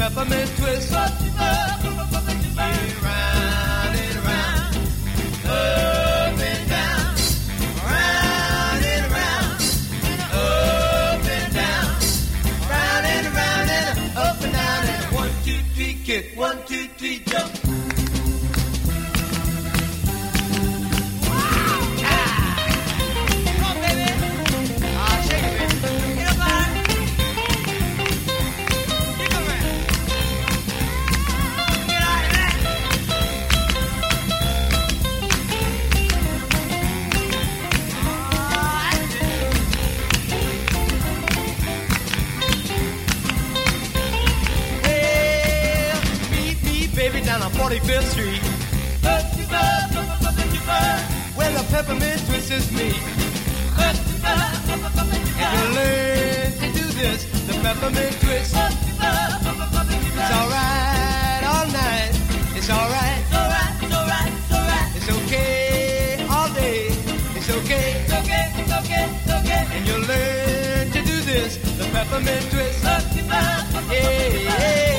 peppermint twist. Round and round, up and down, round and round, up and down, round and round and up and down and 1, 2, 3 kick, 1, 2, 3 jump. Down on 45th Street, where the peppermint twist is me. And you learn to do this, the peppermint twist. It's alright all night. It's alright. It's okay all day. It's okay. And you learn to do this, the peppermint twist. Yeah.